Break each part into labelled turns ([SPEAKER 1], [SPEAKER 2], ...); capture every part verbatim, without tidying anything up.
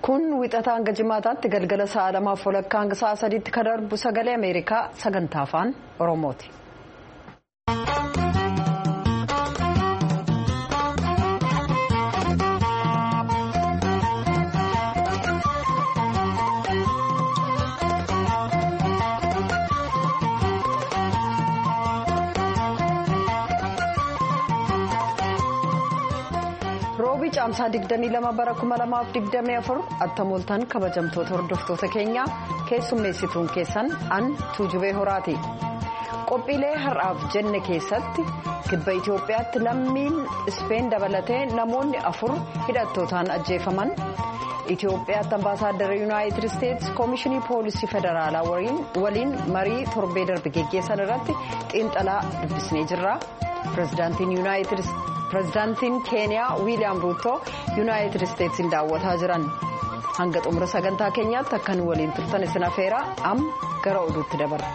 [SPEAKER 1] Kun wixataa hanga jimaataatti galgala sa'a lamaaf walakkaa hanga sa'a sadiitti kan darbu sagalee Ameerikaa sagantaa afaan Oromooti. Roobii caamsaa digdamii lama bara kuma lamaaf digdamii afur attamooltan kabajamtoota hordoftoota keenyaa keessummeessituun keessan an Tuujubee Horaati. Qophiilee har'aaf jenne keessatti kibba Itoophiyaatti lammiin Ispeen dabalatee namoonni afur hidhattootaan ajjeefaman. Itoophiyaatti ambaasaaddara Yuunaayitid Isteetsi Koomishinii Poolisii Federaalaa waliin marii torbee darbe geggeessan irratti xiinxalaa dubbisnee jirra. Pireezidaantiin Yuunaayitid Pireezidaantiin Keeniyaa Wiiliyaam Ruuto Yuunaayitid Isteetsiin daawwataa jiran. Hanga xumura sagantaa keenyaatti akka nu waliin turtan isin afeera amma gara oduutti dabarra.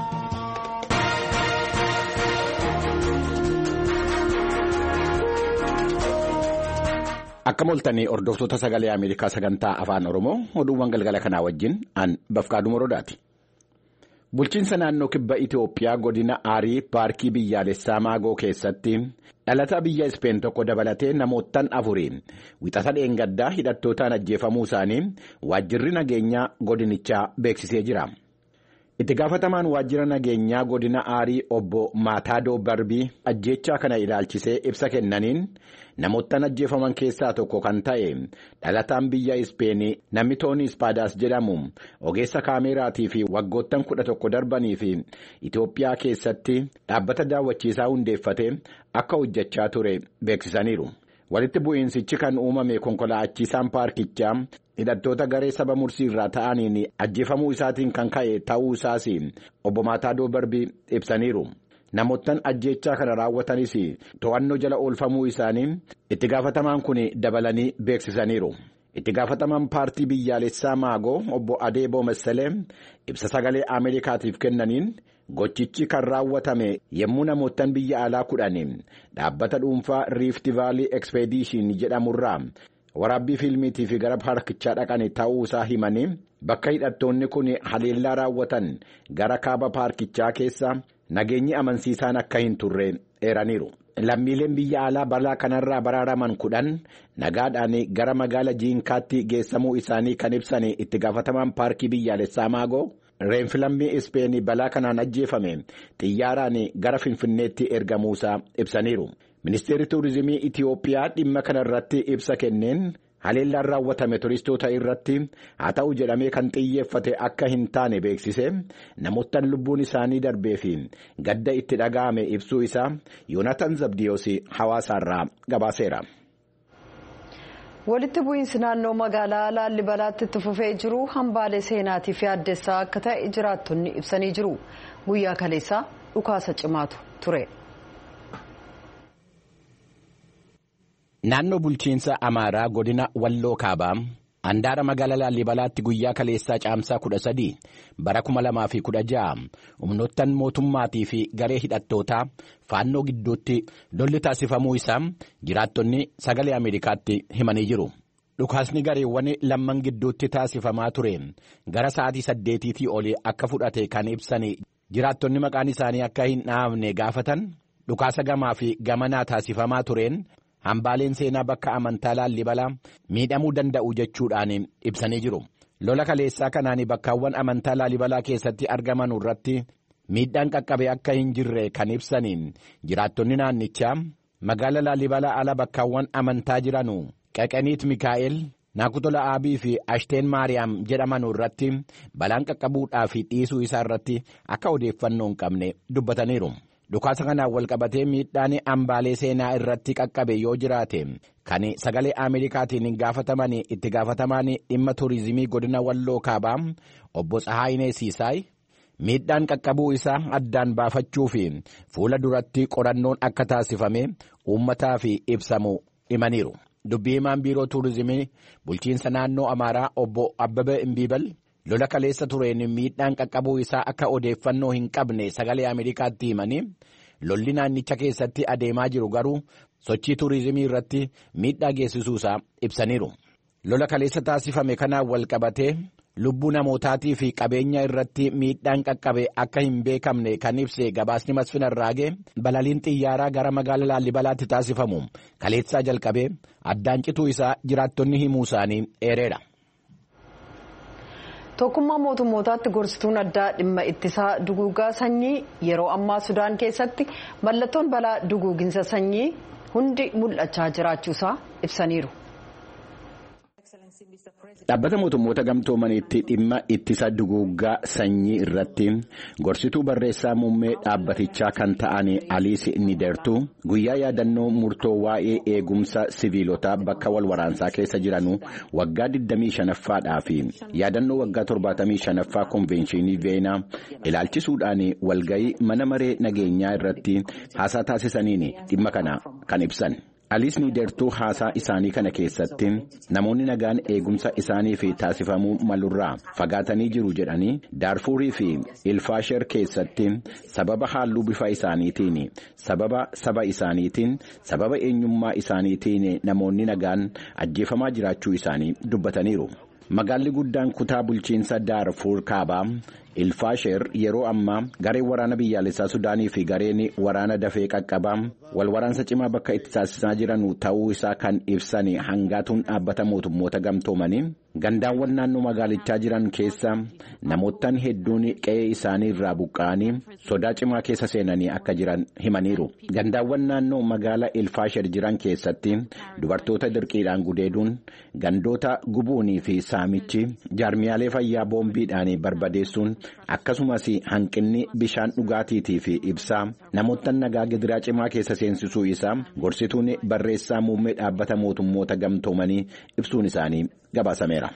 [SPEAKER 2] Akka moltanii hordoftoota sagalee Ameerikaa sagantaa afaan Oromoo oduuwwan galgala kanaa wajjin an Bafqaaduu Morodaati. Bulchiinsa naannoo kibba Itoophiyaa godina Aarii paarkii biyyaalessaa Maagoo keessatti dhalataa biyya Ispeen tokko dabalatee namoottan afuriin wixata dheengaddaa hidhattootaan ajjeefamuu isaanii waajjirri nageenyaa godinichaa beeksisee jira. Itti gaafatamaan waajjira nageenyaa godina Aarii obbo Maataadoo Barbii ajjeechaa kana ilaalchisee ibsa kennaniin namoottan ajjeefaman keessaa tokko kan ta'e dhalataan biyya Ispeenii namni Tooni Ispaadaas jedhamu ogeessa kaameraatii fi waggoottan kudha tokko darbanii fi Itoophiyaa keessatti dhaabbata daawwachiisaa hundeeffatee akka hojjechaa ture beeksisaniiru. Walitti bu'iinsichi kan uumame konkolaachiisaan paarkichaa hidhattoota garee saba mursii irraa ta'aniin ajjeefamuu isaatiin kan ka'e ta'uu isaas obbo Maataadoo Barbii ibsaniiru. Namoottan ajjeechaa kana raawwatanis to'annoo jala oolfamuu isaanii itti gaafatamaan kun dabalanii beeksisaniiru. Itti gaafatamaan paartii biyyaalessaa Maagoo obbo Adeeboo Massalee ibsa sagalee Ameerikaatiif kennaniin gochichi kan raawwatame yommuu namoottan biyya alaa kudhanii dhaabbata dhuunfaa Rift Valley Expedition jedhamurraa waraabbii fiilmiitii fi gara paarkichaa dhaqan ta'uu isaa himanii bakka hidhattoonni kun haleellaa raawwatan gara kaaba paarkichaa keessa nageenyi amansiisaan akka hin turre eeraniiru. Lammiileen biyya alaa balaa kanarraa baraaraman kudhan nagaadhaan gara magaala Jiinkaatti geessamuu isaanii kan ibsan itti gaafatamaan paarkii biyyaalessaa Maagoo reenfilammii Ispeenii balaa kanaan ajjeefame xiyyaaraan gara Finfinneetti ergamuusaa ibsaniiru. Ministeerri Tuurizimii Itoophiyaa dhimma kanarratti ibsa kenneen haleellaan raawwatame turistoota irratti haa ta'u jedhamee kan xiyyeeffate akka hin taane beeksise namoottan lubbuun isaanii darbee fi gadda itti dhaga'ame ibsuu isaa Yoonatan Zabdiyoos hawaasaarraa gabaaseera.
[SPEAKER 1] Walitti bu'iinsi naannoo magaalaa Laallibalaatti itti fufee jiru hambaalee seenaatii fi addeessaa akka ta'e jiraattonni ibsanii jiru. Guyyaa kaleessaa dhukaasa cimaatu ture.
[SPEAKER 2] Naannoo bulchiinsa Amaaraa godina Walloo Kaabaa handaara magaalaa Laallibalaatti guyyaa kaleessaa caamsaa kudha sadii bara kuma lamaa fi kudha ja'a humnoottan mootummaatii fi garee hidhattootaa faannoo gidduutti lolli taasifamuu isaa jiraattonni sagalee Ameerikaatti himanii jiru. Dhukaasni gareewwan lamman gidduutti taasifamaa ture gara sa'aatii saddeetiitii olii akka fudhate kan ibsan jiraattonni maqaan isaanii akka hin dhahamne gaafatan dhukaasa gamaa fi gamanaa taasifamaa tureen hambaaleen seenaa bakka amantaa Laallibalaa miidhamuu danda'u jechuudhaan ibsanii jiru. Lola kaleessaa kanaan bakkaawwan amantaa Laallibalaa keessatti argaman irratti miidhaan qaqqabe akka hin jirre kan ibsaniin jiraattonni naannichaa magaala Laallibalaa ala bakkaawwan amantaa jiranu Qaqaniit Mikaa'el, Naakutola Aabii fi Ashteen Maariyaam jedhaman irratti balaan qaqqabuudhaa fi dhiisuu isaa irratti akka odeeffannoo hin qabne dubbataniiru. Dhukaasa kanaan walqabatee miidhaan hambaalee seenaa irratti qaqqabe yoo jiraate kan sagalee Ameerikaatiin gaafataman itti gaafatamaan dhimma tuurizimii godina Walloo Kaabaa obbo Tsahaayinee Siisaay miidhaan qaqqabuu isaa addaan baafachuu fi fuula duratti qorannoon akka taasifame uummataaf ibsamu himaniiru. Dubbii himaan biiroo tuurizimii bulchiinsa naannoo Amaaraa obbo Abbabee Imbiibal lola kaleessa tureen miidhaan qaqqabuu isaa akka odeeffannoo hin qabne sagalee Ameerikaatti himanii lolli naannicha keessatti adeemaa jiru garuu sochii tuurizimii irratti miidhaa geessisuu isaa ibsaniiru. Lola kaleessa taasifame kanaan wal qabatee lubbuu namootaatii fi qabeenya irratti miidhaan qaqqabe akka hin beekamne kan ibse gabaasni Masfin Arraagee balaliin xiyyaaraa gara magaalaa Laallibalaatti taasifamu kaleessaa jalqabee addaan cituu isaa jiraattonni himuu isaanii eereera.
[SPEAKER 1] Tokkummaa mootummootaatti gorsituun addaa dhimma ittisaa duguugaa sanyii yeroo ammaa Sudaan keessatti mallattoon balaa duguuginsa sanyii hundi mul'achaa jiraachuusaa ibsaniiru.
[SPEAKER 2] Dhaabbata mootummoota gamtoomaniitti dhimma ittisa duguuggaa sanyii irratti gorsituu barreessaa muummee dhaabbatichaa kan ta'an Aliis Nidertuu guyyaa yaadannoo murtoo waa'ee eegumsa siviilotaa bakka wal waraansaa keessa jiranuu waggaa digdamii shanaffaadhaa fi yaadannoo waggaa torbaatamii shanaffaa konvenshinii Veenaa ilaalchisuudhaan walgayii mana maree nageenyaa irratti haasaa taasisaniin dhimma kana kan ibsan. Aliis Nidertuu haasaa isaanii kana keessatti namoonni nagaan eegumsa isaaniif taasifamuu malurraa fagaatanii jiru jedhanii Daarfuurii fi Ilfaasher keessatti sababa halluu bifa isaaniitiin, sababa saba isaaniitiin, sababa eenyummaa isaaniitiin namoonni nagaan ajjeefamaa jiraachuu isaanii dubbataniiru. Magaalli guddaan kutaa bulchiinsa Daarfuur kaabaa Ilfaasher yeroo ammaa gareen waraana biyyaalessaa Sudaanii fi gareen waraana dafee qaqqabaa wal waraansa cimaa bakka itti taasisaa jiran ta'uu isaa kan ibsan hangaatuun dhaabbata mootummoota gamtoomanii gandaawwan naannoo magaalichaa jiran keessa namoottan hedduun qe'ee isaanii irraa buqqa'anii sodaa cimaa keessa seenanii akka jiran himaniiru. Gandaawwan naannoo magaalaa Ilfaasher jiran keessatti dubartoota dirqiidhaan gudeeduun gandoota gubuunii fi saamichi jaarmiyaalee fayyaa boombiidhaan barbadeessuun akkasumas hanqinni bishaan dhugaatiitii fi ibsaa namoottan nagaa gidiraa cimaa keessa seensisuu isaa gorsituun barreessaa muummee dhaabbata mootummoota gamtoomanii ibsuun isaanii gabaasameera.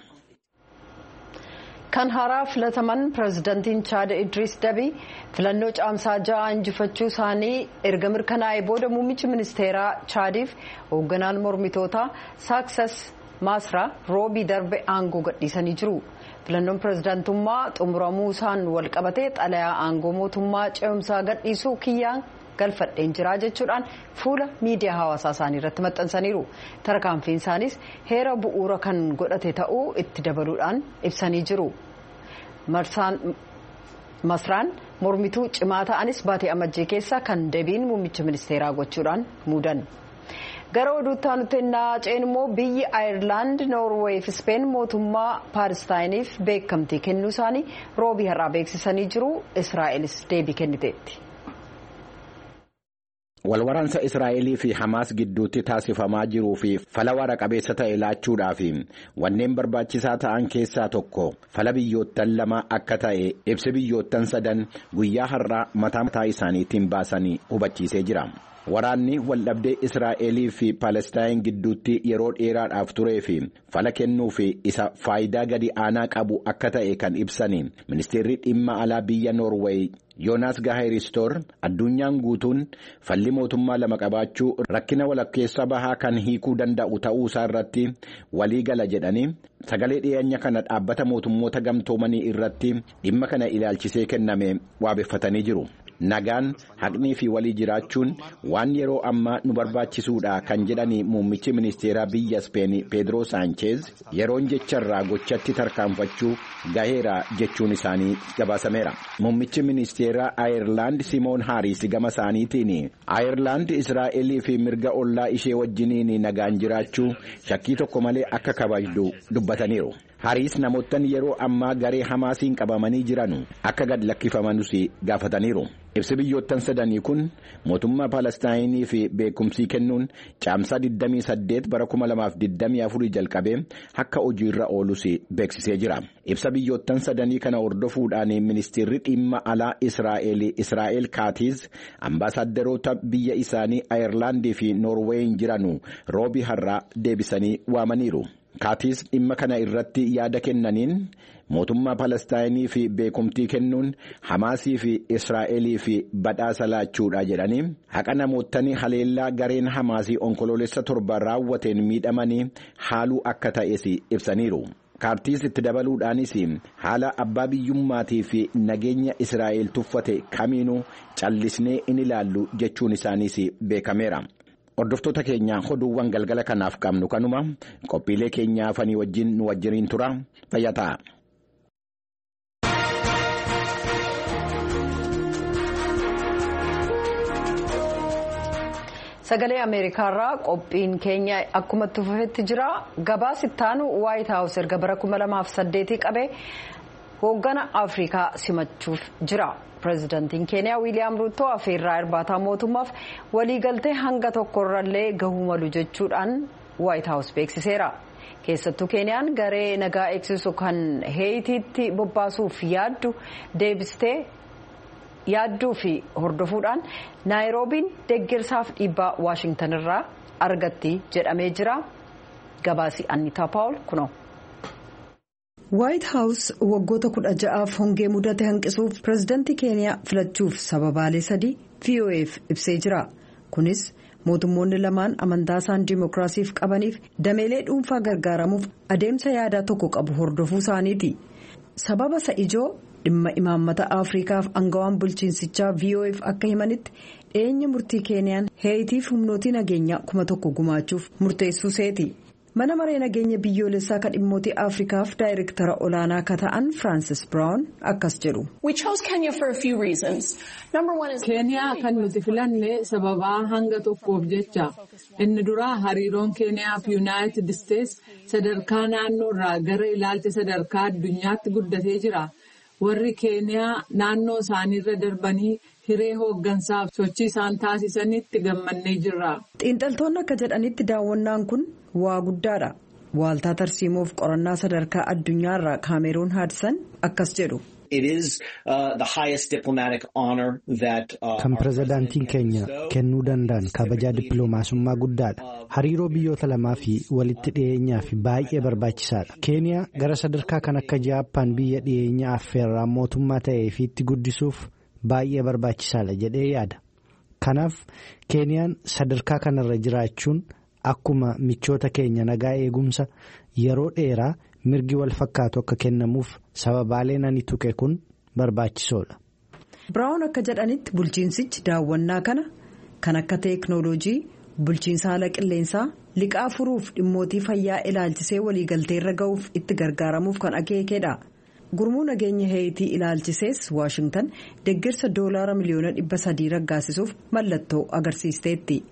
[SPEAKER 1] Kan haaraa filataman pirezidaantiin Chaad Idris Dabii filannoo caamsaa ja'a injifachuu isaanii erga mirkanaa'ee booda muummichi ministeeraa Chaadiif hoogganaan mormitootaa Saaksas Maasraa roobii darbe aangoo gadhiisanii jiru. Filannoon pirezidaantummaa xumuramuu isaan wal qabatee xalayaa aangoo mootummaa ce'umsaa gadhiisuu kiyyaan galfadheen jiraa jechuudhaan fuula miidiyaa hawaasaa isaanii irratti maxxansaniiru. Tarkaanfiin isaanis heera bu'uura kan godhate ta'uu itti dabaluudhaan ibsanii jiru. Masraan mormituu cimaa ta'anis baatee amajjii keessa kan Dabiin muummicha ministeeraa gochuudhaan muudan. Gara oduutti aanutti naaceen immoo biyyi Ayirlaand, Noorweey fi Speen mootummaa Paalestaayiniif beekamtii kennuu isaanii roobii har'aa beeksisanii jiru. Israa'elis deebii kenniteetti.
[SPEAKER 2] Walwaraansa Israa'elii fi Hamaas gidduutti taasifamaa jiruu fi fala wara qabeessa ta'e laachuudhaaf wanneen barbaachisaa ta'an keessaa tokko fala biyyoottan lama akka ta'e ibsi biyyoottan sadan guyyaa har'aa mataa mataa isaaniitiin baasanii hubachiisee jira. Waraanni waldhabdee Israa'elii fi Paalestaayin gidduutti yeroo dheeraadhaaf turee fi fala kennuu fi isa faayidaa gadi aanaa qabu akka ta'e kan ibsani ministeerri dhimma alaa biyya Noorweey Yoonaas Gaaheristoor addunyaan guutuun falli mootummaa lama qabaachuu rakkina walakkeessa bahaa kan hiikuu danda'u ta'uu isaa irratti walii gala jedhanii sagalee dhiyeenya kana dhaabbata mootummoota gamtoomanii irratti dhimma kana ilaalchisee kenname waabeffatanii jiru. Nagaan haqnii fi walii jiraachuun waan yeroo ammaa nu barbaachisuudha kan jedhani muummichi ministeeraa biyya Speen Pedro Sanchez yeroon jecharraa gochatti tarkaanfachuu gaheera jechuun isaanii gabaasameera. Muummichi ministeeraa Ayirlaand Simoon Haariis gama isaaniitiin Ayirlaand Israa'elii fi mirga ollaa ishee wajjiniin nagaan jiraachuu shakkii tokko malee akka kabajdu dubbataniiru. Haariis namoottan yeroo ammaa garee Hamaasiin qabamanii jiran akka gad lakkifamanus gaafataniiru. Ibsi biyyoottan sadanii kun mootummaa Paalestaayinii fi beekumsii kennuun caamsaa digdamii saddeet bara kuma lamaaf digdamii afur jalqabee akka hojiirra oolus beeksisee jira. Ibsa biyyoottan sadanii kana hordofuudhaan ministeerri dhimma alaa Israa'el Israa'el Kaatiz ambaasaaddaroota biyya isaanii Ayirlaandii fi Noorweeyin jiran roobii har'aa deebisanii waamaniiru. Kaatiis dhimma kana irratti yaada kennaniin mootummaa Paalestaayinii fi beekumtii kennuun Hamaasii fi Israa'elii fi badhaasa laachuudha jedhanii haqa namootni haleellaa gareen Hamaasii onkoloolessa torba raawwateen miidhamanii haaluu akka ta'es ibsaniiru. Kaatiis itti dabaluudhaanis haala abbaa biyyummaatii fi nageenya Israa'el tuffate kamiinuu callisnee in ilaallu jechuun isaaniis beekameera. Hordoftoota keenya oduuwwan galgala kanaaf qabnu kanuma qophiilee keenya fanii wajjin nu wajjiniin tura fayyaa ta'a.
[SPEAKER 1] Sagalee Ameerikaarraa qophiin keenya akkuma tufafetti jira. Gabaasa itti aanu White House erga bara kuma lamaaf saddeetii qabee hooggana Afrikaa simachuuf jira. Pireezidantiin Keeniyaa Wiiliyaam Ruuttoo affeerraa irbaataa mootummaaf waliigaltee hanga tokkorrallee gahuu malu jechuudhaan White House beeksiseera. Keessattuu Keeniyaan garee nagaa eegsisu kan Heeyitiitti bobbaasuuf yaaddu deebistee yaadduu fi hordofuudhaan naayiroobiin deeggarsaaf dhiibbaa waashingtan irraa argatti jedhamee jira. Gabaasi Annitaa Paawul kunoo. White House waggoota kudha ja'aaf hongee mudate hanqisuuf pireezidantii Keeniyaa filachuuf sababaalee sadii V O F ibsee jira. Kunis mootummoonni lamaan amantaa isaan dimookiraasiif qabaniif dameelee dhuunfaa gargaaramuuf adeemsa yaadaa tokko qabu hordofuu isaaniiti. Sababa isa ijoo dhimma imaammata Afrikaaf aangawaan bulchiinsichaa V O F akka himanitti dhiyeenya murtii Keeniyaan Heeyitiif humnootii nageenyaa kuma tokko gumaachuuf murteessuu seeti. Mana maree nageenya biyyoolessaa kan dhimmootii Afrikaaf daayirektara olaanaa akka ta'an Francis Brown akkas jedhu.
[SPEAKER 3] Keeniyaa kan nuti filanne sababaa hanga tokkoof jecha. Inni duraa hariiroon Keeniyaa fi Yuunaayitid Isteets sadarkaa naannoorraa gara ilaalcha sadarkaa addunyaatti guddatee jira. Warri Keeniyaa naannoo isaaniirra darbanii hiree hooggansaaf sochii isaan taasisanitti gammannee jirra.
[SPEAKER 1] Xiinxaltoonni akka jedhanitti daawwannaan kun waa guddaadha. Waaltaa tarsiimoof qorannaa sadarkaa addunyaarraa Kaameruun Haadsan akkas jedhu.
[SPEAKER 4] Kan pireezidaantiin keenya kennuu danda'an kabajaa dippiloomaasummaa guddaadha. Hariiroo biyyoota lamaa fi walitti dhiyeenyaa fi baay'ee barbaachisaadha. Keeniyaa gara sadarkaa kan akka Jaappaan biyya dhiyeenyaa affeerraa mootummaa ta'ee fi itti guddisuuf baay'ee barbaachisaadha jedhee yaada. Kanaaf Keeniyaan sadarkaa kanarra jiraachuun akkuma michoota keenya nagaa eegumsa yeroo dheeraa mirgi wal fakkaatu akka kennamuuf sababaaleen ani tuqe kun barbaachisoodha.
[SPEAKER 1] Biraawun akka jedhanitti bulchiinsichi daawwannaa kana kan akka teeknooloojii bulchiinsa haala qilleensaa liqaa furuuf dhimmootii fayyaa ilaalchisee waliigalteerra ga'uuf itti gargaaramuuf kan akeekedha. Gurmuu nageenya Heeyitii ilaalchisees Waashingtan deeggarsa doolaara miliyoona dhibba sadii raggaasisuuf mallattoo agarsiisteetti.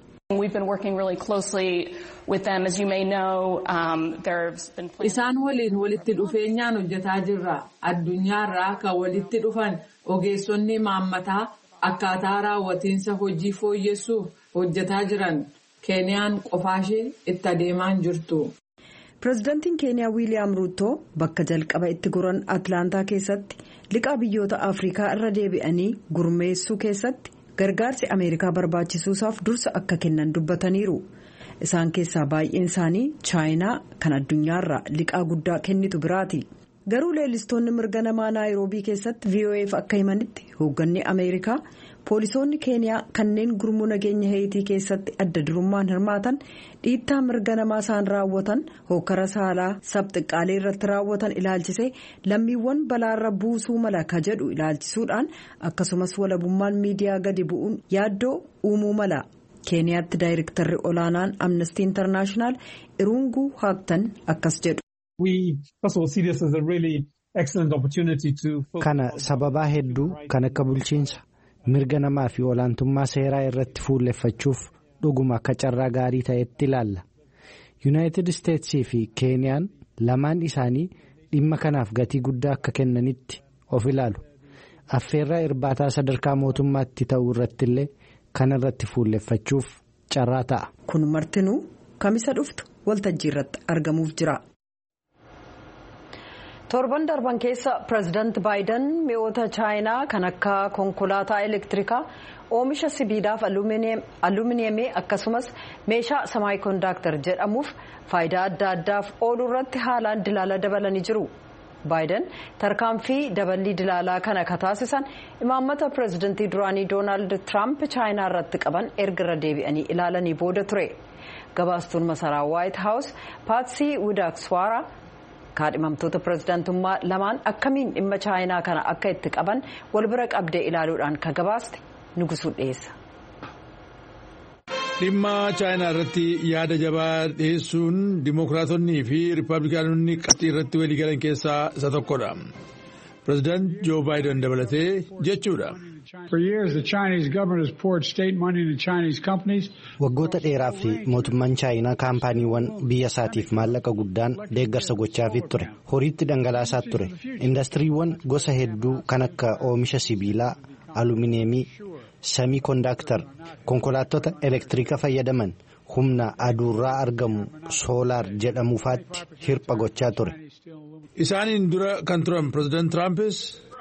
[SPEAKER 3] Isaan waliin walitti dhufeenyaan hojjetaa jirra. Addunyaarraa kan walitti dhufan ogeessonni imaammataa akkaataa raawwatiinsa hojii fooyyessuuf hojjetaa jiran. Keeniyaan qofaashee itti adeemaa jirtu.
[SPEAKER 1] Pireezidantiin Keeniyaa Wiiliyaam Ruuttoo bakka jalqaba itti goran Atlaantaa keessatti liqaa biyyoota Afrikaa irra deebi'anii gurmeessuu keessatti gargaarsi Ameerikaa barbaachisuusaaf dursa akka kennan dubbataniiru. Isaan keessaa baay'een isaanii Chaayinaa kan addunyaarraa liqaa guddaa kennitu biraati. Garuu leellistoonni mirga namaa Naayiroobii keessatti V O F akka himanitti hoogganni Ameerikaa poolisoonni Keeniyaa kanneen gurmuu nageenya Heeyitii keessatti adda durummaan hirmaatan dhiittaa mirga namaa isaan raawwatan hokkara saalaa sabxiqqaalee irratti raawwatan ilaalchisee lammiiwwan balaarra buusuu mala ka jedhu ilaalchisuudhaan akkasumas walabummaan miidiyaa gadi bu'uun yaaddoo uumuu mala. Keeniyaatti daayirektarri olaanaan Amnesty International Irungu Haaqtan akkas jedhu.
[SPEAKER 4] Kana sababaa hedduu kan akka bulchiinsa mirga namaa fi olaantummaa seeraa irratti fuulleffachuuf dhuguma akka carraa gaarii ta'etti ilaalla. Yuunaayitid Isteetsii fi Keeniyaan lamaan isaanii dhimma kanaaf gatii guddaa akka kennanitti of ilaalu. Affeerraa irbaataa sadarkaa mootummaatti ta'uu irratti illee kan irratti fuulleffachuuf carraa ta'a.
[SPEAKER 1] Kun martinuu kamisa dhuftu waltajjii irratti argamuuf jira. Torban darban keessa pireezidaanti Baayiden mi'oota Chaayinaa kan akka konkolaataa elektirikaa oomisha sibiilaaf aluminiyemii akkasumas meeshaa samaayikoondaaktar jedhamuuf faayidaa adda addaaf oolu irratti haalaan dilaala dabalanii jiru. Baayiden tarkaanfii daballii dilaalaa kana ka taasisan imaammata pireezidaantii duraanii Doonaald Tiraamp Chaayinaa irratti qaban erga irra deebi'anii ilaalanii booda ture. Gabaastuun masaraa White House Paatsii Widaakswaara kaadhimamtoota pireezidaantummaa lamaan akkamiin dhimma Chaayinaa kana akka itti qaban wal bira qabdee ilaaluudhaan ka gabaaste Nugusuu dhiyeessa.
[SPEAKER 5] dhimma chaayinaa irratti yaada jabaa dhiyeessuun dimokiraatonnii fi riippaabilikaanonni qabxii irratti waliigalan keessaa isa tokkodha. Pireezidaant Joo Baayiden dabalatee jechuudha.
[SPEAKER 4] Waggoota dheeraaf mootummaan chaayinaa kaampaaniiwwan biyya isaatiif maallaqa guddaan deeggarsa gochaafii ture. Horiitti dhangalaasaa ture. Indastiriiwwan gosa hedduu kan akka oomisha sibiilaa, alumineemii, samii kondaaktar, konkolaattota elektiriika fayyadaman, humna aduurraa argamu soolaar jedhamuufaatti hirpha gochaa ture.
[SPEAKER 5] Isaaniin dura kan turan Pireezidaant Tiraampis.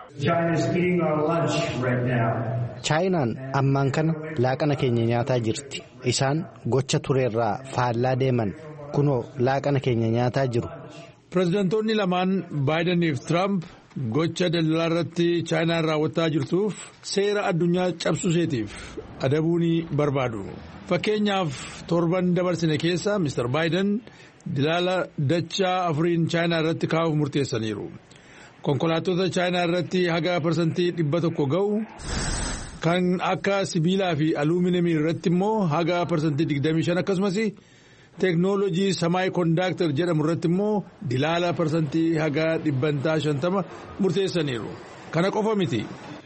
[SPEAKER 4] Chaayinaan ammaan kana laaqana keenya nyaataa jirti. Isaan gocha tureerraa faallaa deeman kunoo laaqana keenya nyaataa jiru.
[SPEAKER 5] Pireezidaantoonni lamaan Baayidanii fi Tiraamp gocha daldalaa irratti chaayinaan raawwataa jirtuuf seera addunyaa cabsuuseetiif adabuu ni barbaadu. Fakkeenyaaf torban dabarsine keessa Mister Baayiden dilaala dachaa afuriin chaayinaa irratti kaa'uuf murteessaniiru. Konkolaattota chaayinaa irratti haga parsantii dhibba tokko ga'u kan akka sibiilaa fi aluuminamii irratti immoo haga parsantii digdamii shan akkasumas teeknooloojii samaayi kondaaktar jedhamu irratti immoo dilaala parsantii haga dhibbantaa shantama murteessaniiru. Kana qofa miti.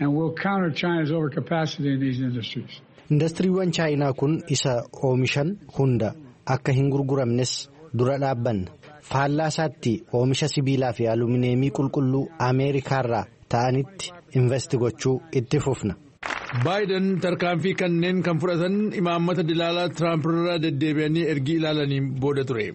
[SPEAKER 4] Indastiriiwwan chaayinaa kun isa oomishan hunda akka hin gurguramnes dura dhaabbanna. Faallaa isaatti oomisha sibiilaa fi alumineemii qulqulluu Ameerikaarraa ta'anitti investi gochuu itti fufna.
[SPEAKER 5] Baayiden tarkaanfii kanneen kan fudhatan imaammata dilaalaa Tiraamp irraa deddeebi'anii ergi ilaalaniin booda ture.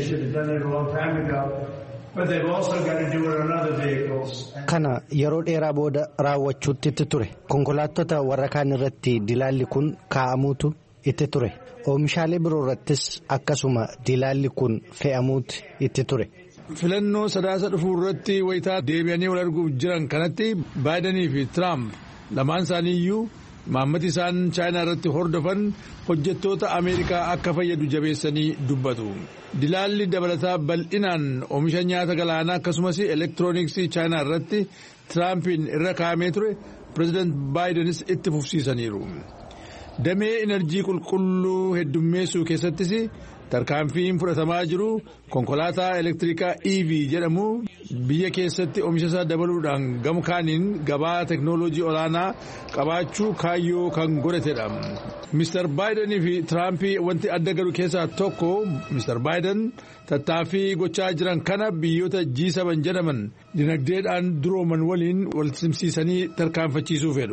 [SPEAKER 4] Kana yeroo dheeraa booda raawwachuutti itti ture. Konkolaattota warra kaan irratti dilaalli kun kaa'amuutu itti ture. Oomishaalee biroo irrattis akkasuma dilaalli kun fe'amuutu itti ture.
[SPEAKER 5] Filannoo sadaasa dhufuu irratti wayitaa deebi'anii wal arguuf jiran kanatti Baayidanii fi Tiraamp lamaan isaanii iyyuu imaammati isaan chaayinaa irratti hordofan hojjettoota Ameerikaa akka fayyadu jabeessanii dubbatu. Dilaalli dabalataa bal'inaan oomisha nyaata galaanaa akkasumas elektirooniksii chaayinaa irratti Tiraampiin irra kaa'amee ture Pireezidaant Baayidenis itti fufsiisaniiru. Damee enerjii qulqulluu heddummeessuu keessattis tarkaanfiin fudhatamaa jiru konkolaataa elektiriikaa E V jedhamu biyya keessatti oomisha isaa dabaluudhaan gama kaaniin gabaa teeknooloojii olaanaa qabaachuu kaayyoo kan godhatedha. Mister Baayidanii fi Tiraampii wanti adda galu keessaa tokko Mister Baayiden tattaaffii gochaa jiran kana biyyoota G seven jedhaman dinagdeedhaan durooman waliin wal simsiisanii tarkaanfachiisuu fedhu.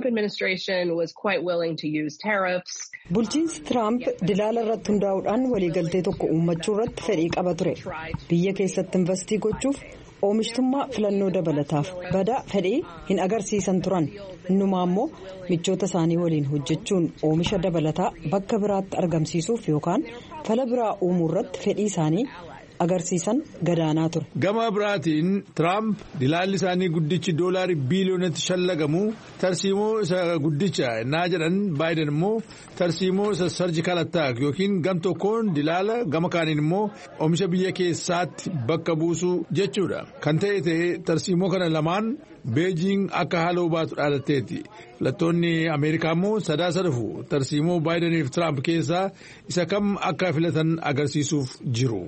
[SPEAKER 1] Bulchiinsi Tiraamp dilaala irratti hundaa'uudhaan waliigaltee tokko uummachuu irratti fedhii qaba ture. Biyya keessatti investii gochuuf oomishtummaa filannoo dabalataaf bada fedhii hin agarsiisan turan. Innumaa immoo michoota isaanii waliin hojjechuun oomisha dabalataa bakka biraatti argamsiisuuf yookaan fala biraa uumuu irratti fedhii isaanii agarsiisan gadaanaa ture.
[SPEAKER 5] Gama biraatiin Tiraamp dilaalli isaanii guddichi doolaarii biiliyoonatti shallagamu tarsiimoo isa guddicha naa jedhan Baayiden immoo tarsiimoo isa sarjikaal attaak yookiin gam tokkoon dilaala gama kaaniin immoo oomisha biyya keessaatti bakka buusuu jechuudha. Kan ta'e ta'e tarsiimoo kana lamaan Beejiing akka haaloo baatu dhaadatteeti. Filattoonni Ameerikaa immoo sadaasa dhufu tarsiimoo Baayidanii fi Tiraamp keessaa isa kam akka filatan agarsiisuuf jiru.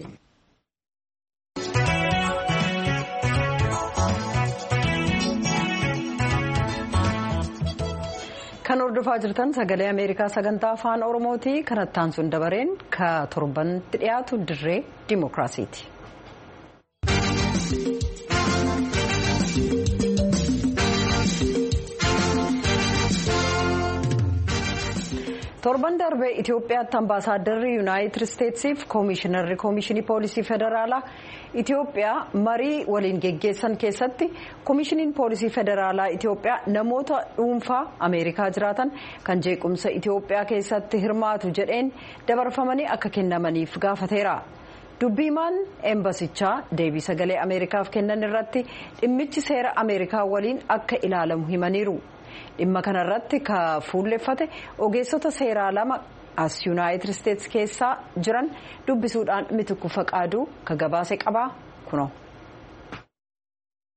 [SPEAKER 1] Kan hordofaa jirtan sagalee Ameerikaa sagantaa afaan Oromooti. Kanatti aansuun dabareen ka torbanitti dhiyaatu dirree Dimookiraasiiti. torban darbee Itoophiyaatti ambaasaaddarri Yuunaayitid Isteetsiif koomishinarri koomishinii poolisii federaalaa Itoophiyaa marii waliin geggeessan keessatti koomishiniin poolisii federaalaa Itoophiyaa namoota dhuunfaa Ameerikaa jiraatan kan jeequmsa Itoophiyaa keessatti hirmaatu jedheen dabarfamanii akka kennamaniif gaafateera. Dubbiimaan eembasichaa deebii sagalee Ameerikaaf kennan irratti dhimmichi seera Ameerikaa waliin akka ilaalamu himaniiru. Dhimma kanarratti ka fuulleffate ogeessota seeraa lama as Yuunaayitid Isteets keessaa jiran dubbisuudhaan Mitikuu Faqaaduu ka gabaase qabaa kuno.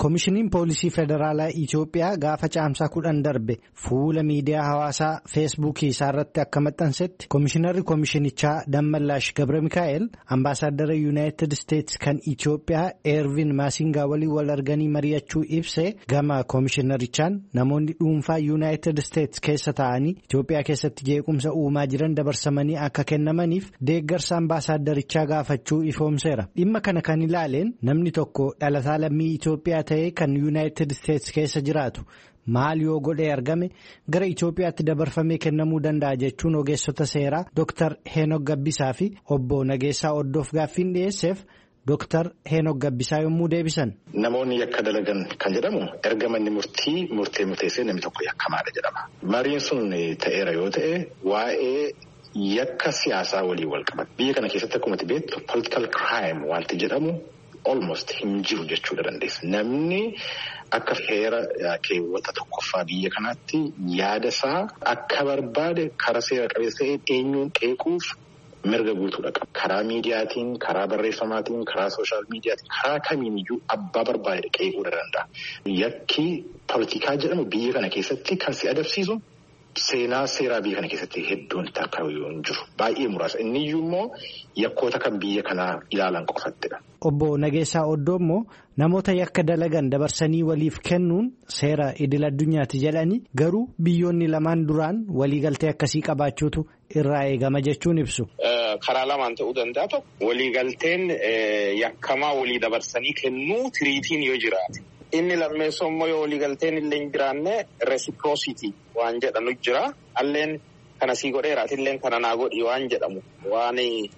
[SPEAKER 4] Koomishiniin Poolisii Federaalaa Itoophiyaa gaafa caamsaa kudhan darbe fuula miidiyaa hawaasaa feesbuukii isaarratti akka maxxansetti Koomishinarri Koomishinichaa Dammallaash Gabra Mikaa'el ambaasaaddara Yuunaayitid Isteetsi kan Itoophiyaa Eervin Maasingaa waliin wal arganii mari'achuu ibse gama Koomishinarichaan namoonni dhuunfaa Yuunaayitid Isteetsi keessa taa'anii Itoophiyaa keessatti jeequmsa uumaa jiran dabarsamanii akka kennamaniif deeggarsa ambaasaadarichaa gaafachuu ifoomseera. Dhimma kana kan ilaaleen namni tokko dhalataa lammii Itoophiyaa ta'ee kan Yuunaayitid Isteetsi keessa jiraatu maal yoo godhee argame gara Itoophiyaatti dabarfamee kennamuu danda'a jechuun ogeessota seeraa Dooktar Heenok Gabbisaa fi obbo Nageessaa Oddoof gaaffiin dhiyeesseef Dooktar Heenok Gabbisaa yommuu deebisan.
[SPEAKER 6] Namoonni yakka dalagan kan jedhamu erga manni murtii murtee murteessee namni tokko yakkamaadha jedhama. Mariin sun ta'eera yoo ta'e waa'ee yakka siyaasaa walii wal qabata. Biyya kana keessatti akkuma beektu political crime wanti jedhamu almost hin jiru jechuudha dandeessa. Namni akka heera keewwata tokkoffaa biyya kanaatti yaada isaa akka barbaade karaa seera qabeessa eenyuun qeequuf mirga guutuudha qaba. Karaa miidiyaatiin, karaa barreeffamaatiin, karaa sooshaal miidiyaatiin, karaa kamiiniyyuu abbaa barbaade qeequu danda'a. Yakki politikaa jedhamu biyya kana keessatti kan si adabsiisu seenaa seeraa biyya kana keessatti hedduun takka hin jiru. Baay'ee muraasa. Inni iyyuu immoo yakkoota kan biyya kanaa ilaalan qofattidha.
[SPEAKER 4] Obbo Nageessaa Oddoo immoo namoota yakka dalagan dabarsanii waliif kennuun seera idil addunyaati jedhanii garuu biyyoonni lamaan duraan waliigaltee akkasii qabaachuutu irraa eegama jechuun ibsu.
[SPEAKER 7] Karaa lamaan ta'uu danda'a tokko waliigalteen yakkamaa walii dabarsanii kennuu tiriitiin yoo jiraate. Inni lammeessoo immoo yoo waliigalteen illee hin jiraanne reciprocity waan jedhamu jira. Alleen kana sii godheeraati illee kana naa godhi waan jedhamu waan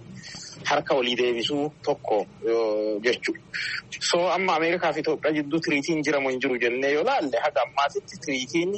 [SPEAKER 7] harka walii deebisuu tokko jechuudha. So amma Ameerikaa fi Itoophiyaa jidduu tiriitiin jiramu hin jiru jennee yoo laalle haga ammaatitti tiriitiin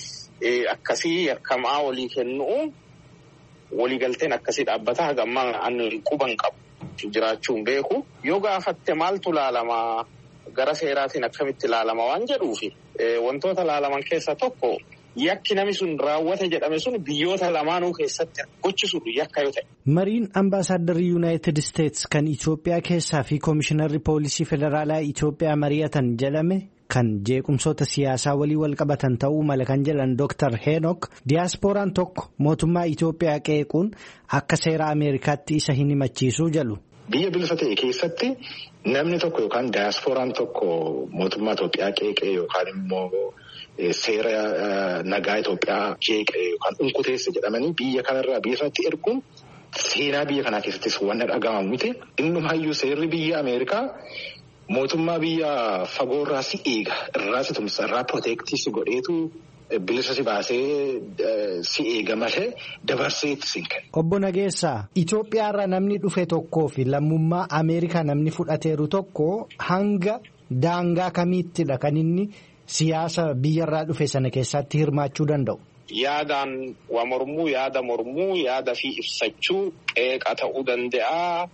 [SPEAKER 7] akkasii yakkamaa walii kennuu waliigalteen akkasii dhaabbata haga ammaa ani quban qabu jiraachuun beeku. Yoo gaafatte maaltu laalamaa gara seeraatiin akkamitti laalama waan jedhuufi wantoota laalaman keessaa tokko yakki namni sun raawwate jedhame sun biyyoota lamaanuu keessatti gochisuudha yakka yoo ta'e.
[SPEAKER 4] Mariin ambaasaaddarri Yuunaayitid Isteetsi kan Itoophiyaa keessaa fi Koomishinarri Poolisii Federaalaa Itoophiyaa mari'atan jedhame kan jeequmsoota siyaasaa walii wal qabatan ta'uu mala kan jedhan Dooktar Heenok diyaaspooraan tokko mootummaa Itoophiyaa qeequun akka seera Ameerikaatti isa hin himachiisuu jedhu.
[SPEAKER 6] Biyya bilisa ta'e keessatti namni tokko yookaan diyaaspooraan tokko mootummaa Itoophiyaa qeeqee yookaan immoo seera nagaa Itoophiyaa jeeqee yookaan unkuteesse jedhamanii biyya kanarraa biyya sanatti erguun seenaa biyya kanaa keessattis waan dhaga'amu miti. Innumaayyuu seerri biyya Ameerikaa mootummaa biyya fagoorraa si eega irraa si tumsa irraa proteektii si godheetu bilisa si baasee si eega malee dabarsee itti si kenna.
[SPEAKER 4] Obbo Nageessaa Itoophiyaarraa namni dhufe tokkoo fi lammummaa Ameerikaa namni fudhateeru tokko hanga daangaa kamiittidha kan inni siyaasa biyyarraa dhufe sana keessatti hirmaachuu danda'u.
[SPEAKER 7] Yaadaan waa mormuu, yaada mormuu, yaada fi ibsachuu qeeqa ta'uu danda'a.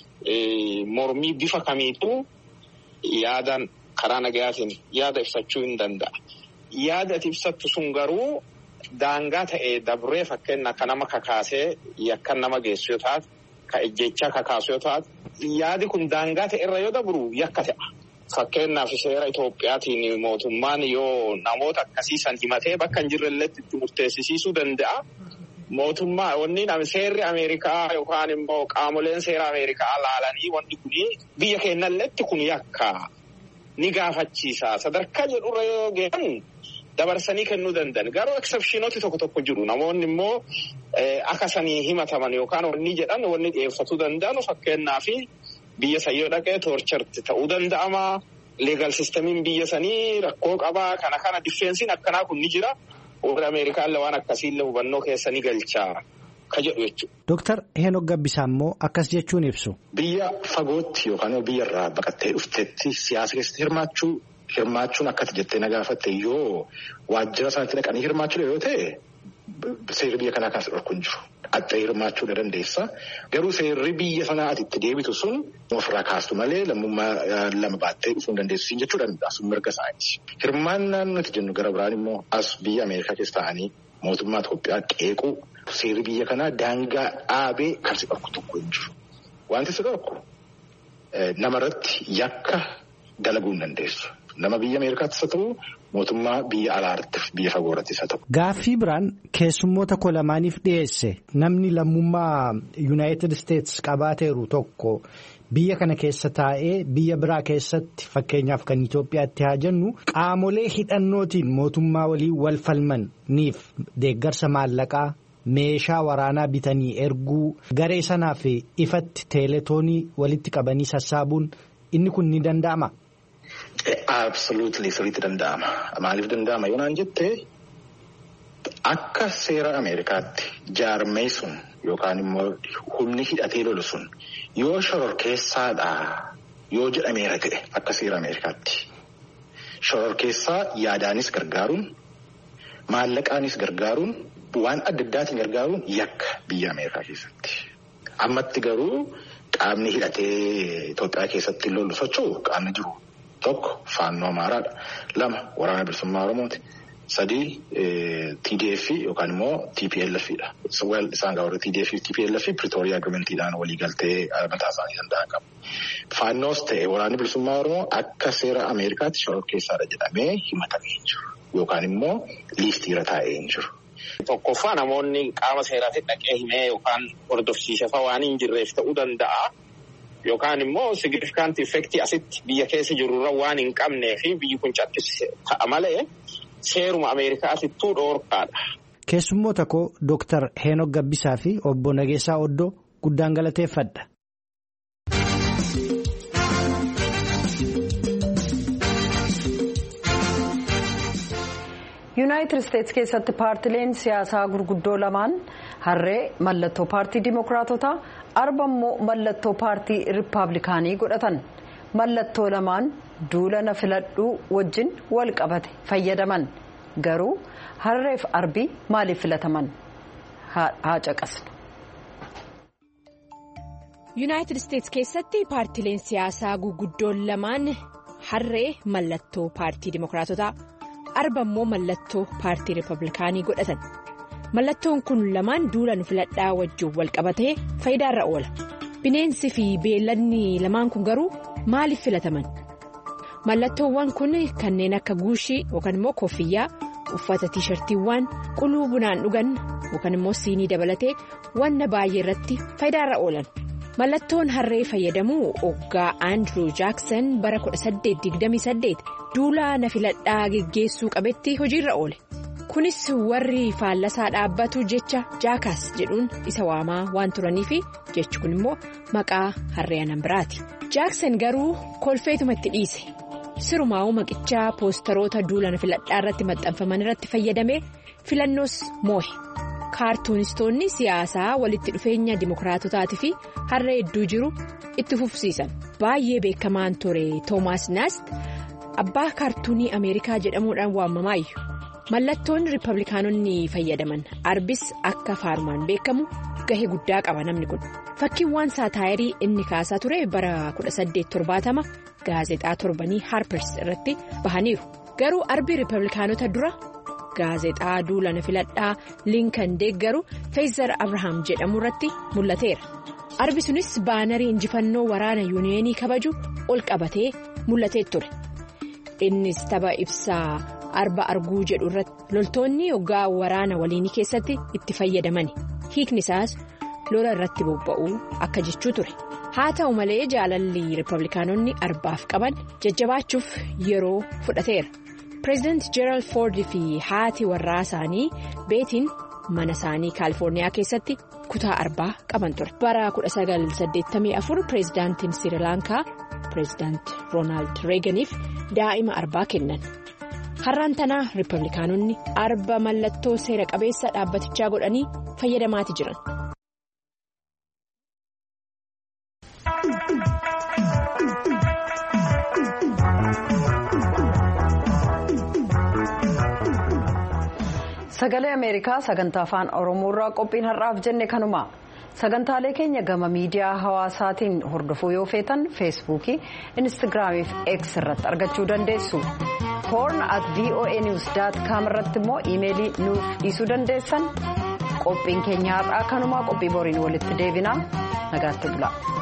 [SPEAKER 7] Mormii bifa kamiitu yaadaan karaa nagayaatiin yaada ibsachuu hin danda'a. Yaada ati ibsattu sun garuu daangaa ta'ee dabree fakkeenya akka nama kakaasee yakka nama geessu yoo taate, ka ejjechaa kakaasu yoo taate, yaadi kun daangaa ta'e irra yoo dabru yakka ta'a. Fakkeenyaaf seera Itoophiyaatiin mootummaan yoo namoota akkasii san himatee bakka hin jirrelletti itti murteessisiisuu danda'a. Mootummaa wanni seerri Ameerikaa yookaan immoo qaamoleen seera Ameerikaa laalanii wanti kuni biyya keenyalletti kun yakka ni gaafachiisa. Sadarkaa jedhurra yoo geessan dabarsanii kennuu danda'an. Garuu eksepshinooti tokko tokko jiru. Namoonni immoo akka sanii himataman yookaan wanni jedhan wanni dhiyeeffatuu danda'an fakkeenyaaf biyya sayyoo dhaqee toorcharti ta'uu danda'ama. Leegal sistemiin biyya sanii rakkoo qabaa. Kana kana difeensiin akkanaa kun ni jira. Warra Ameerikaan waan akkasiillee hubannoo keessanii galchaa ka jedhu jechuudha.
[SPEAKER 4] Dooktar Heenok Gabbisaa immoo akkas jechuun ibsu.
[SPEAKER 6] Biyya fagootti yookaan biyya irraa baqattee dhuftetti siyaasa keessatti hirmaachuu hirmaachuun akkati jettee na gaafatte yoo waajjira sanatti dhaqanii hirmaachuu yoo ta'e seerri biyya kanaa kan dhorku hin jiru. Adda hirmaachuu ni dandeessa. Garuu seerri biyya sanaa ati itti deebitu sun ofirraa kaastu malee lammummaa lama baattee dhufuu hin dandeessu jechuu danda'a. Sun mirga isaaniiti. Hirmaannaan nuti jennu gara biraan immoo as biyya Ameerikaa keessa ta'anii mootummaa Itoophiyaa qeequu seerri biyya kanaa daangaa dhaabee kan si dhorku tokko hin jiru. Wanti si dhorku namarratti yakka dalaguu hin dandeessu. Nama biyya Ameerikaattis haa ta'u mootummaa biyya alaarrattis biyya fagoorattis haa ta'u.
[SPEAKER 4] Gaaffii biraan keessummoota koo lamaaniif dhiyeesse namni lammummaa Yuunaayitid Isteetsi qabaateeru tokko biyya kana keessa taa'ee biyya biraa keessatti fakkeenyaaf kan Itoophiyaatti haa jennu qaamolee hidhannootiin mootummaa waliin wal falmaniif deeggarsa maallaqaa. Meeshaa waraanaa bitanii erguu garee sanaaf ifatti teeletoonii walitti qabanii sassaabuun inni kun ni danda'ama?
[SPEAKER 6] Absoluutli sirriitti danda'ama. Maaliif danda'ama yoo naan jettee akka seera Ameerikaatti jaarmee sun yookaan immoo humni hidhatee lolu sun yoo shororkeessaadha yoo jedhameera ta'e akka seera Ameerikaatti shororkeessaa yaadaanis gargaaruun maallaqaanis gargaaruun. Waan adda addaatiin gargaaruun yakka biyya Ameerikaa keessatti. Ammatti garuu qaamni hidhatee Itoophiyaa keessatti lolu socho'u qaamni jiru tokko faannoo Amaaraadha. Lama waraana bilisummaa Oromooti. Sadii T D F yookaan immoo T P L F dha. Isaan gaawwarra T D F T P L F Pretoria Agreementiidhaan walii galtee mataa isaanii danda'an qabu. Faannoos ta'e waraanni bilisummaa Oromoo akka seera Ameerikaatti shororkeessaadha jedhamee himatamee hin jiru. Yookaan immoo liistiirra taa'ee hin jiru.
[SPEAKER 7] Tokkoffaa namoonni qaama seeraatti dhaqee himee yookaan hordofsiisaa waan hin jirreef ta'uu danda'a. Yookaan immoo significant effect asitti biyya keessa jirurra waan hin qabnee fi biyyi kun caccabsise ta'a malee seeruma Ameerikaatittuu dhoorkaadha.
[SPEAKER 4] Keessummoota koo Dooktar Heenok Gabbisaa fi obbo Nageessaa Oddoo guddaan galateeffadha.
[SPEAKER 1] Yuunaayitid Isteetsi keessatti paartileen siyaasaa gurguddoo lamaan harree mallattoo paartii Dimookiraatotaa arba immoo mallattoo paartii Rippaabilikaanii godhatan. Mallattoo lamaan duula na filadhuu wajjin wal qabate fayyadaman. Garuu harreef arbii maaliif filataman? Haa caqasnu.
[SPEAKER 8] Yuunaayitid Isteetsi keessatti paartileen siyaasaa gurguddoon lamaan harree mallattoo paartii Dimookiraatotaa. Arba immoo mallattoo paartii Rippaabilikaanii godhatan. Mallattoon kun lamaan duula nu filadhaa wajjin wal qabatee faayidaarra oola. Bineensi fi beelladni lamaan kun garuu maaliif filataman? Mallattoowwan kun kanneen akka guushii yookaan immoo koffiyyaa, uffata tiishartiiwwan, quluu bunaan dhugan yookaan immoo siinii dabalatee wanna baay'ee irratti faayidaarra oolan. Mallattoon harree fayyadamuu hoggaa Andrew Jackson bara kudha saddeet digdamii saddeet duula na filadhaa geggeessuu qabetti hojiirra oole. Kunis warri faallasaa dhaabbatu jecha jaakaas jedhuun isa waamaa waan turanii fi jechi kun immoo maqaa harree anan biraati. Jackson garuu kolfeetuma itti dhiise. Sirumaa'uu maqichaa poosteroota duula na filadhaa irratti maxxanfaman irratti fayyadamee filannoos moo'e. Kaartuunistoonni siyaasaa walitti dhufeenya Dimookiraatotaatii fi harree hedduu jiru itti fufsiisan. Baay'ee beekamaan ture Toomaas Naast abbaa kaartuunii Ameerikaa jedhamuudhaan waamamaayu. Mallattoon Rippaabilikaanonni fayyadaman arbis akka faarumaan beekamu gahee guddaa qaba namni kun. Fakkiiwwan saataayirii inni kaasaa ture bara kudha saddeet torbaatama gaazexaa torbanii Harpers irratti bahaniiru. Garuu arbii Rippaabilikaanota dura. Gaazexaa duula na filadhaa Linkan deeggaru Feezar Abrahaam jedhamu irratti mul'ateera. Arbi sunis baanarii injifannoo waraana yuuniyeenii kabaju ol qabatee mul'atee ture. Innis tapha ibsaa arba arguu jedhu irratti loltoonni hoggaa waraana waliinii keessatti itti fayyadamani. Hiikni isaas lola irratti bobba'uu akka jechuu ture. Haa ta'u malee jaalalli Rippaabilikaanonni arbaaf qaban jajjabaachuuf yeroo fudhateera. Pireezidaanti Jeeraald Foord fi haati warraa isaanii beetiin mana isaanii Kaalifoorniyaa keessatti kutaa arbaa qaban ture. Bara kudha sagal saddeettamii afur pireezidaantiin Sirilaankaa pireezidaanti Roonaald Reeganiif daa'ima arbaa kennan. Har'aan tanaa Rippaabilikaanonni arba mallattoo seera qabeessa dhaabbatichaa godhanii fayyadamaati jiran.
[SPEAKER 1] Sagalee Ameerikaa sagantaa afaan Oromoo irraa qophiin har'aaf jenne kanuma. Sagantaalee keenya gama miidiyaa hawaasaatiin hordofuu yoo feetan feesbuukii, instaagiraamii fi X irratti argachuu dandeessu. Horn at voa news dot com irratti immoo iimeelii nuuf dhiisuu dandeessan. Qophiin keenya har'aa kanuma qophii boriin walitti deebinaa nagaatti bula.